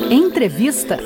Entrevista.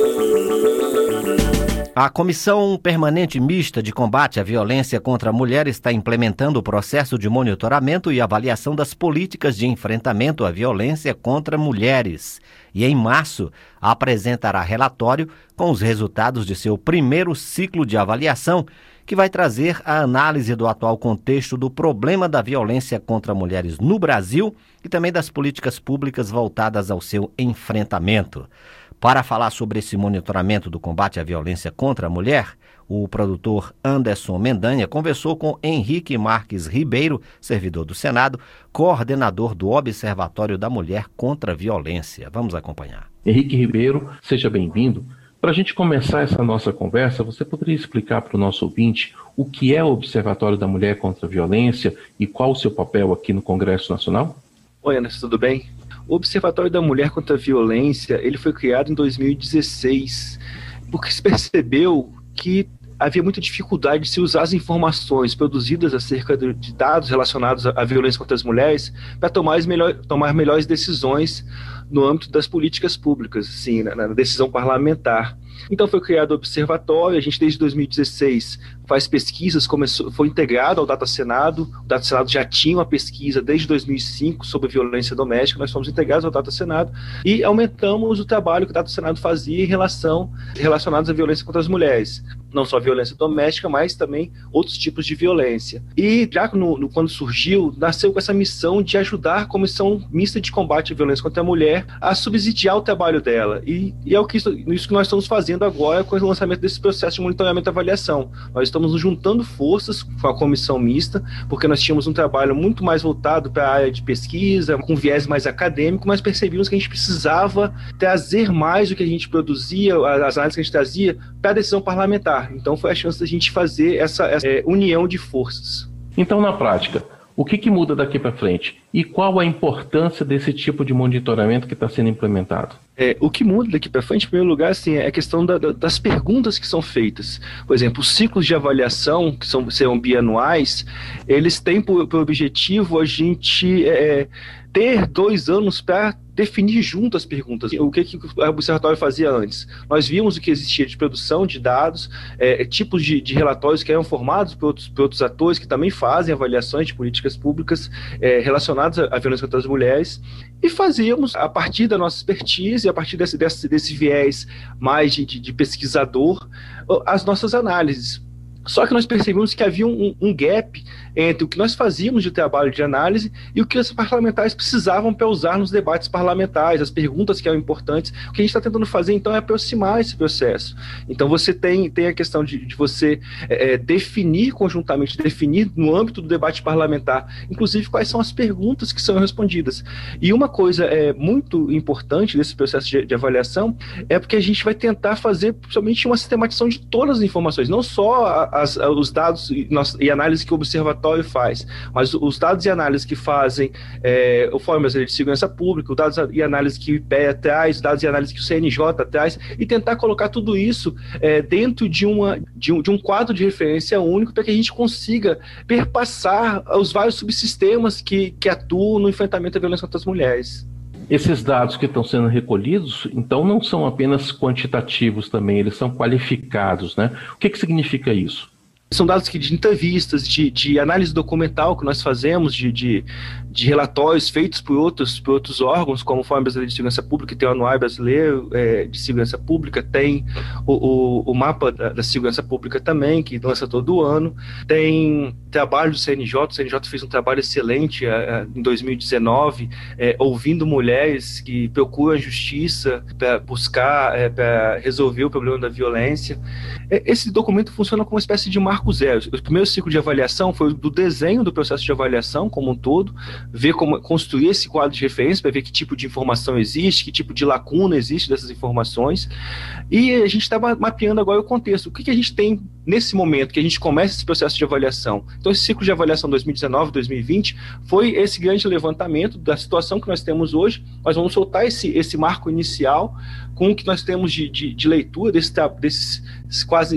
A Comissão Permanente Mista de Combate à Violência contra a Mulher está implementando o processo de monitoramento e avaliação das políticas de enfrentamento à violência contra mulheres e, em março, apresentará relatório com os resultados de seu primeiro ciclo de avaliação, que vai trazer a análise do atual contexto do problema da violência contra mulheres no Brasil e também das políticas públicas voltadas ao seu enfrentamento. Para falar sobre esse monitoramento do combate à violência contra a mulher, o produtor Anderson Mendanha conversou com Henrique Marques Ribeiro, servidor do Senado, coordenador do Observatório da Mulher contra a Violência. Vamos acompanhar. Henrique Ribeiro, seja bem-vindo. Para a gente começar essa nossa conversa, você poderia explicar para o nosso ouvinte o que é o Observatório da Mulher contra a Violência e qual o seu papel aqui no Congresso Nacional? Oi, Anderson, tudo bem? O Observatório da Mulher contra a Violência, ele foi criado em 2016, porque se percebeu que havia muita dificuldade de se usar as informações produzidas acerca de dados relacionados à violência contra as mulheres para tomar melhores decisões no âmbito das políticas públicas, assim, na decisão parlamentar. Então foi criado o Observatório, a gente desde 2016 faz pesquisas, foi integrado ao Data Senado, o Data Senado já tinha uma pesquisa desde 2005 sobre violência doméstica, nós fomos integrados ao Data Senado e aumentamos o trabalho que o Data Senado fazia em relacionados à violência contra as mulheres, não só a violência doméstica, mas também outros tipos de violência. E já quando surgiu, nasceu com essa missão de ajudar a Comissão Mista de Combate à Violência contra a Mulher a subsidiar o trabalho dela, e é isso que nós estamos fazendo agora com o lançamento desse processo de monitoramento e avaliação. Nós estamos nos juntando forças com a comissão mista, porque nós tínhamos um trabalho muito mais voltado para a área de pesquisa, com viés mais acadêmico, mas percebemos que a gente precisava trazer mais do que a gente produzia, as análises que a gente trazia, para a decisão parlamentar. Então foi a chance da gente fazer essa união de forças. Então, na prática, o que muda daqui para frente? E qual a importância desse tipo de monitoramento que está sendo implementado? O que muda daqui para frente, em primeiro lugar, assim, é a questão das perguntas que são feitas. Por exemplo, os ciclos de avaliação, que serão bianuais, eles têm por objetivo a gente ter 2 anos para definir junto as perguntas. O que o Observatório fazia antes? Nós vimos o que existia de produção de dados, tipos de relatórios que eram formados por outros atores que também fazem avaliações de políticas públicas relacionadas à violência contra as mulheres, e fazíamos, a partir da nossa expertise, a partir desse viés mais de pesquisador, as nossas análises. Só que nós percebemos que havia um gap entre o que nós fazíamos de trabalho de análise e o que os parlamentares precisavam para usar nos debates parlamentares, as perguntas que eram importantes. O que a gente está tentando fazer, então, é aproximar esse processo. Então, você tem a questão de você definir conjuntamente, definir no âmbito do debate parlamentar, inclusive, quais são as perguntas que são respondidas. E uma coisa muito importante desse processo de avaliação é porque a gente vai tentar fazer, principalmente, uma sistematização de todas as informações, não só os dados e análise que o Observatório faz, mas os dados e análises que fazem o Fórum Brasileiro de Segurança Pública, os dados e análises que o IPEA traz, os dados e análises que o CNJ traz, e tentar colocar tudo isso dentro de um quadro de referência único para que a gente consiga perpassar os vários subsistemas que atuam no enfrentamento à violência contra as mulheres. Esses dados que estão sendo recolhidos, então, não são apenas quantitativos também, eles são qualificados, né? O que significa isso? São dados de entrevistas, de análise documental que nós fazemos, de relatórios feitos por outros órgãos, como o Fórum Brasileiro de Segurança Pública, que tem o Anuário Brasileiro de Segurança Pública, tem o Mapa da Segurança Pública também, que lança todo ano, tem trabalho do CNJ, o CNJ fez um trabalho excelente em 2019, ouvindo mulheres que procuram a justiça para buscar, para resolver o problema da violência. Esse documento funciona como uma espécie de marco zero. O primeiro ciclo de avaliação foi do desenho do processo de avaliação como um todo, ver como construir esse quadro de referência para ver que tipo de informação existe, que tipo de lacuna existe dessas informações, e a gente está mapeando agora o contexto. O que a gente tem nesse momento que a gente começa esse processo de avaliação? Então, esse ciclo de avaliação 2019-2020 foi esse grande levantamento da situação que nós temos hoje. Nós vamos soltar esse marco inicial com o que nós temos de leitura desses quase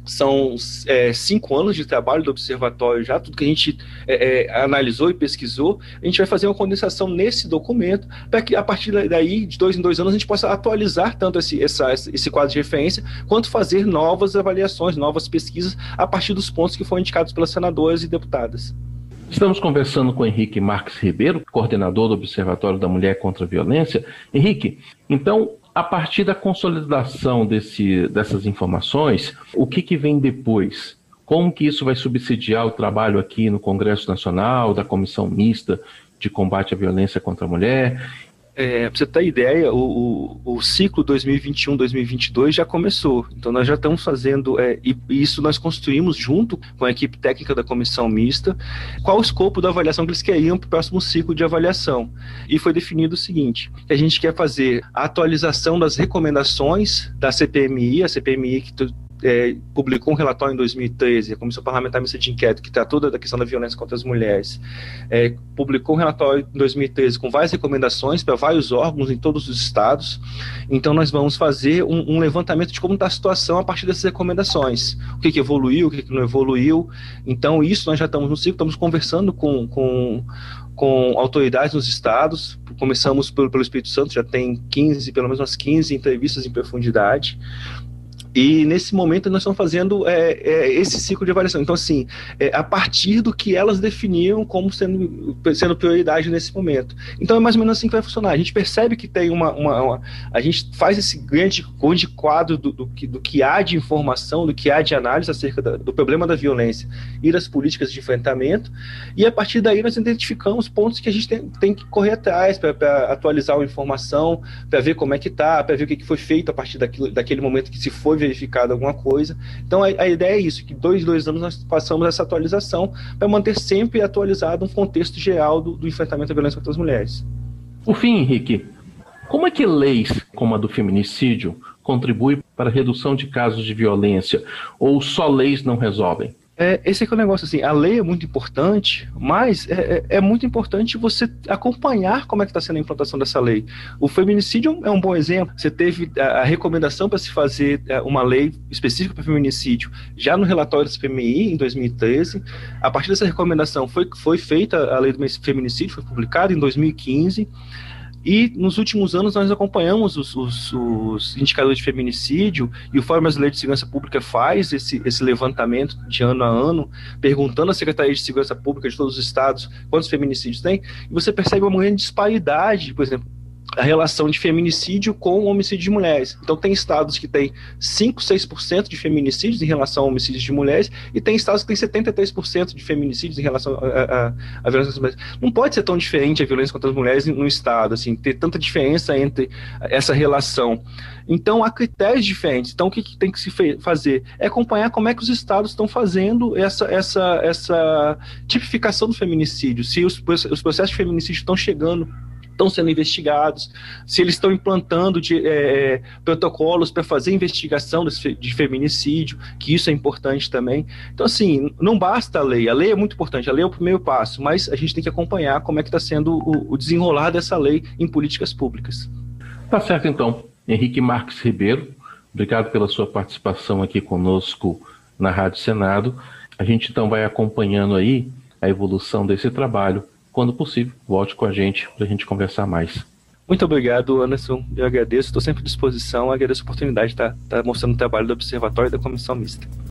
São 5 anos de trabalho do observatório já, tudo que a gente analisou e pesquisou, a gente vai fazer uma condensação nesse documento, para que a partir daí, de 2 em 2 anos, a gente possa atualizar tanto esse quadro de referência, quanto fazer novas avaliações, novas pesquisas, a partir dos pontos que foram indicados pelas senadoras e deputadas. Estamos conversando com Henrique Marques Ribeiro, coordenador do Observatório da Mulher contra a Violência. Henrique, então, a partir da consolidação dessas informações, o que vem depois? Como que isso vai subsidiar o trabalho aqui no Congresso Nacional, da Comissão Mista de Combate à Violência contra a Mulher? Para você ter ideia, o ciclo 2021-2022 já começou. Então, nós já estamos fazendo, e isso nós construímos junto com a equipe técnica da Comissão Mista, qual o escopo da avaliação que eles queriam para o próximo ciclo de avaliação. E foi definido o seguinte, que a gente quer fazer a atualização das recomendações da CPMI, a CPMI que publicou um relatório em 2013, a Comissão Parlamentar Mista de Inquérito, que tratou da questão da violência contra as mulheres, publicou um relatório em 2013 com várias recomendações para vários órgãos em todos os estados. Então nós vamos fazer um levantamento de como está a situação a partir dessas recomendações, o que evoluiu, o que não evoluiu. Então isso nós já estamos no ciclo, estamos conversando com autoridades nos estados. Começamos pelo Espírito Santo, já tem pelo menos umas 15 entrevistas em profundidade. E nesse momento nós estamos fazendo esse ciclo de avaliação. Então, assim, a partir do que elas definiram como sendo prioridade nesse momento. Então é mais ou menos assim que vai funcionar. A gente percebe que tem a gente faz esse grande quadro do que há de informação, do que há de análise acerca do problema da violência e das políticas de enfrentamento, e a partir daí nós identificamos pontos que a gente tem que correr atrás para atualizar a informação, para ver como é que está, para ver o que foi feito a partir daquele momento que se foi verificado alguma coisa. Então a ideia é isso, que 2 anos nós passamos essa atualização para manter sempre atualizado um contexto geral do enfrentamento à violência contra as mulheres. Por fim, Henrique, como é que leis como a do feminicídio contribuem para a redução de casos de violência, ou só leis não resolvem? Esse é o negócio, assim, a lei é muito importante, mas é muito importante você acompanhar como é que está sendo a implantação dessa lei. O feminicídio é um bom exemplo. Você teve a recomendação para se fazer uma lei específica para feminicídio já no relatório da CPMI em 2013. A partir dessa recomendação foi feita a lei do feminicídio, foi publicada em 2015. E nos últimos anos nós acompanhamos os indicadores de feminicídio, e o Fórum Brasileiro de Segurança Pública faz esse levantamento de ano a ano, perguntando à Secretaria de Segurança Pública de todos os estados quantos feminicídios tem, e você percebe uma grande disparidade, por exemplo, a relação de feminicídio com o homicídio de mulheres. Então tem estados que têm 5, 6% de feminicídios em relação a homicídios de mulheres, e tem estados que têm 73% de feminicídios em relação a violência contra as mulheres. Não pode ser tão diferente a violência contra as mulheres no estado, assim, ter tanta diferença entre essa relação. Então há critérios diferentes. Então o que tem que se fazer? É acompanhar como é que os estados estão fazendo essa tipificação do feminicídio, se os processos de feminicídio estão sendo investigados, se eles estão implantando protocolos para fazer investigação de feminicídio, que isso é importante também. Então, assim, não basta a lei é muito importante, a lei é o primeiro passo, mas a gente tem que acompanhar como é que está sendo o desenrolar dessa lei em políticas públicas. Tá certo, então. Henrique Marques Ribeiro, obrigado pela sua participação aqui conosco na Rádio Senado. A gente, então, vai acompanhando aí a evolução desse trabalho. Quando possível, volte com a gente para a gente conversar mais. Muito obrigado, Anderson. Eu agradeço, estou sempre à disposição, agradeço a oportunidade de estar mostrando o trabalho do Observatório e da Comissão Mista.